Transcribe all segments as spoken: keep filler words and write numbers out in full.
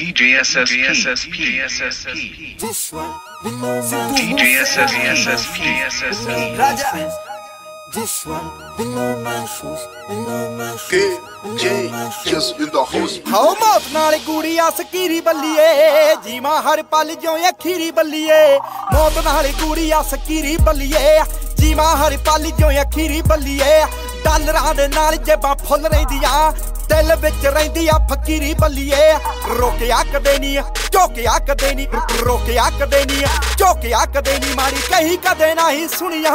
D J S S P, S S P, S S P. D J S S P, S S P, S S P. Raja. This one, below my shoes, below my shoes. K J, just in the house. How mouth naale goodiya skiri balliye, jeema har pal jo akhiri balliye. Mouth naale goodiya skiri balliye, jeema har pal jo akhiri balliye. Dollaran de naal jeba full ਰਹਿੰਦੀਆਂ ਦਿਲ ਵਿੱਚ ਰਹਿੰਦੀ ਆ ਫਕੀਰੀ ਬੱਲੀਏ ਰੋਕਿਆ ਕਦੇ ਨਹੀਂ ਝੋਕਿਆ ਕਦੇ ਨਹੀਂ ਰੋਕਿਆ ਕਦੇ ਨਹੀਂ ਝੋਕਿਆ ਕਦੇ ਨਹੀਂ ਮਾਰੀ ਕਹੀ ਕਦੇ ਨਹੀਂ ਸੁਣੀਆਂ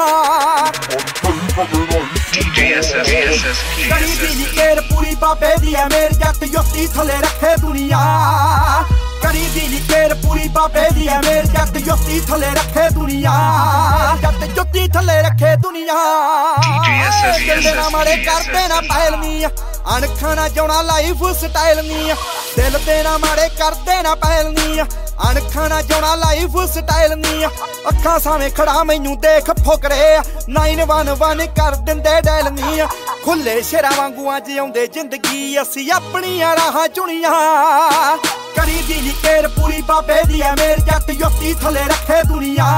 D J S S P, S S P. ਕਰੀ ਦੀ ਨੀ ਕੇਰ ਪੂਰੀ ਬਾਬੇ ਦੀ ਐ ਮੇਰ ਜੱਟ ਯੋਤੀ ਥਲੇ ਰੱਖੇ ਦੁਨੀਆ ਕਰੀ ਦੀ ਨੀ ਕੇਰ ਪੂਰੀ ਬਾਬੇ ਦੀ ਐ ਮੇਰ ਜੱਟ ਯੋਤੀ ਥਲੇ ਰੱਖੇ ਦੁਨੀਆ ਜੱਟ ਯੋਤੀ ਥਲੇ ਰੱਖੇ ਦੁਨੀਆ ਦਿਲ ਮਾਰੇ ਕਰਦੇ ਨਾ ਪਹਿਲਨੀ ਅਣਖਾਂ ਨਾ ਜਾਉਣਾ ਲਾਈਫ ਸਟਾਈਲ ਨੀ ਦਿਲ ਤੇ ਨਾ ਮਾਰੇ ਕਰਦੇ ਨਾ ਪਹਿਲਨੀ ਅਣਖਾਂ ਨਾ ਜਾਉਣਾ ਲਾਈਫ ਸਟਾਈਲ ਨੀ ਅੱਖਾਂ ਸਾਵੇਂ ਖੜਾ ਮੈਨੂੰ ਦੇਖ ਫੁਕਰੇ ਨੌ ਇੱਕ ਇੱਕ ਕਰ ਦਿੰਦੇ ਡੈਲ ਨੀ ਖੁੱਲੇ ਸ਼ੇਰਾਂ ਵਾਂਗੂ ਅੱਜ ਆਉਂਦੇ ਜ਼ਿੰਦਗੀ ਅਸੀਂ ਆਪਣੀਆਂ ਰਾਹਾਂ ਚੁਣੀਆਂ ਕਰੀ ਦੀ ਨੀ ਕੇਰ ਪੂਰੀ ਬਾਬੇ ਦੀ ਐ ਮੇਰ ਜੱਟ ਯੋਤੀ ਥਲੇ ਰੱਖੇ ਦੁਨੀਆ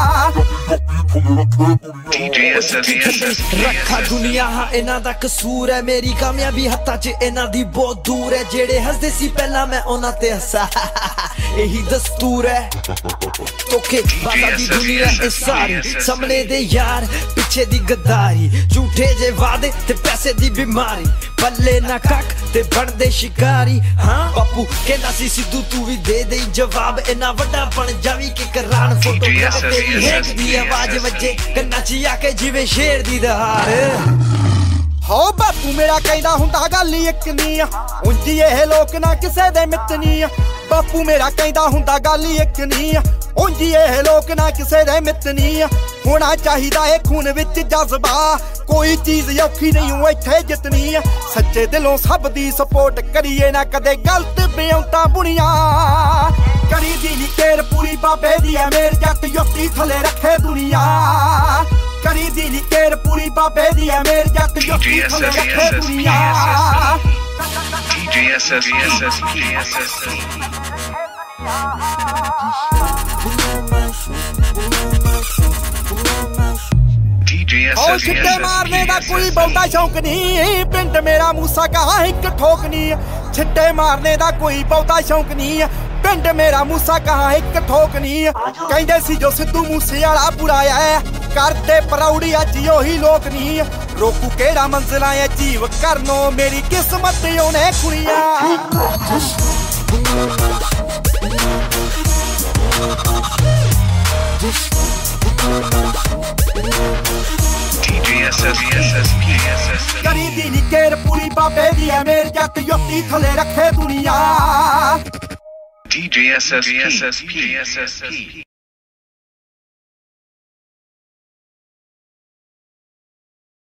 D J S S P, S S P. ਰੱਖਾ ਦੁਨੀਆ ਹਾਂ ਇਹਨਾਂ ਦਾ ਕਸੂਰ ਹੈ ਮੇਰੀ ਕਾਮਯਾਬੀ ਹੱਥਾਂ 'ਚ ਇਹਨਾਂ ਦੀ ਬਹੁਤ ਦੂਰ ਹੈ ਜਿਹੜੇ ਹੱਸਦੇ ਸੀ ਪਹਿਲਾਂ ਮੈਂ ਉਹਨਾਂ ਤੇ ਹੱਸਾ ਇਹੀ ਦਸਤੂਰ ਹੈ ਧੋਖੇ ਬਾਜ਼ਾਂ ਦੀ ਦੁਨੀਆ ਇਹ ਸਾਰੀ ਸਾਹਮਣੇ ਦੇ ਯਾਰ ਪਿੱਛੇ ਦੀ ਗਦਾਰੀ ਝੂਠੇ ਜੇ ਵਾਅਦੇ ਤੇ ਪੈਸੇ ਦੀ ਬਿਮਾਰੀ ਪੱਲੇ ਨਾ ਕੱਖ ਤੇ ਬਣਦੇ ਸ਼ਿਕਾਰੀ ਹਾਂ ਬਾਪੂ ਕਹਿੰਦਾ ਸੀ ਸਿੱਧੂ ਤੂੰ ਵੀ ਦੇ ਦੇ ਜਵਾਬ ਇੰਨਾ ਵੱਡਾ ਬਣ ਜਾਵੀ ਕਿ ਕਰਾਨ ਫੋਟੋਗ੍ਰਾਫ ਤੇਰੀ ਹੈਕ ਦੀ ਆਵਾਜ਼ ਵੱਜੇ ਕੰਨਾਂ 'ਚ ਆ ਕੇ ਜਿਵੇਂ ਸ਼ੇਰ ਦੀ ਦਹਾੜ ਹੋ ਬਾਪੂ ਮੇਰਾ ਕਹਿੰਦਾ ਹੁੰਦਾ ਗੱਲ ਇੱਕ ਨਹੀਂ ਉਂਝ ਇਹ ਲੋਕ ਨਾ ਕਿਸੇ ਦੇ ਮਿੱਤ ਨਹੀਂ ਬਾਪੂ ਮੇਰਾ ਕਹਿੰਦਾ ਹੁੰਦਾ ਗੱਲ ਇੱਕ ਨਹੀਂ ਉਂਝ ਇਹ ਲੋਕ ਨਾ ਕਿਸੇ ਦੇ ਮਿੱਤ ਨਹੀਂ ਹੋਣਾ ਚਾਹੀਦਾ ਏ ਖੂਨ ਵਿੱਚ ਜਜ਼ਬਾ ਕੋਈ ਚੀਜ਼ ਔਖੀ ਨਹੀਂ ਓ ਇੱਥੇ ਜਿੱਤਣੀ ਸੱਚੇ ਦਿਲੋਂ ਸਭ ਦੀ ਸਪੋਰਟ ਕਰੀਏ ਨਾ ਕਦੇ ਗਲਤ ਬਿਉਂਤਾ ਬੁਣੀਆਂ ਕਰੀ ਦੀ ਨੀ ਕੇਰ ਪੂਰੀ ਬਾਬੇ ਦੀ ਐ ਮੇਰ ਜੱਟ ਯੋਤੀ ਥਲੇ ਰੱਖੇ ਦੁਨੀਆ ਕਰੀ ਦੀ ਨੀ ਕੇਰ ਪੂਰੀ ਬਾਬੇ ਦੀ ਐ ਮੇਰ ਜੱਟ ਯੋਤੀ ਥਲੇ ਰੱਖੇ ਦੁਨੀਆ D J S S P, S S P, S S P. D J S S P, ਛਿੱਟੇ ਮਾਰਨੇ ਦਾ ਕੋਈ ਬਹੁਤਾ ਸ਼ੌਂਕ ਨਹੀਂ ਪਿੰਡ ਮੇਰਾ ਮੂਸਾ ਕਹਾਂ ਇੱਕ ਠੋਕ ਨਹੀਂ ਛਿੱਟੇ ਮਾਰਨੇ ਦਾ ਕੋਈ ਬਹੁਤਾ ਸ਼ੌਂਕ ਨਹੀਂ ਪਿੰਡ ਮੇਰਾ ਮੂਸਾ ਕਹਾਂ ਇੱਕ ਠੋਕ ਨਹੀਂ ਕਹਿੰਦੇ ਸੀ ਜੋ ਸਿੱਧੂ ਮੂਸੇ ਵਾਲਾ ਬੁਰਾਇਆ ਕਰਦੇ ਪਰੌੜੀ ਅੱਜ ਉਹੀ ਲੋਕ ਨਹੀਂ ਰੋਕੂ ਕਿਹੜਾ ਮੰਜ਼ਲਾਂ ਅਜੀਬ ਕਰਨੋਂ ਮੇਰੀ ਕਿਸਮਤ ਉਹਨੇ ਖੁਰੀਆਂ D J S S P, S S P, S S P. ਕਰੀ ਦੀ ਨੀ ਕੇਰ ਪੂਰੀ ਬਾਬੇ ਦੀ ਐ ਮੇਰ ਜੱਟ ਯੋਤੀ ਥਲੇ ਰੱਖੇ ਦੁਨੀਆ D J S S P, S S P, S S P.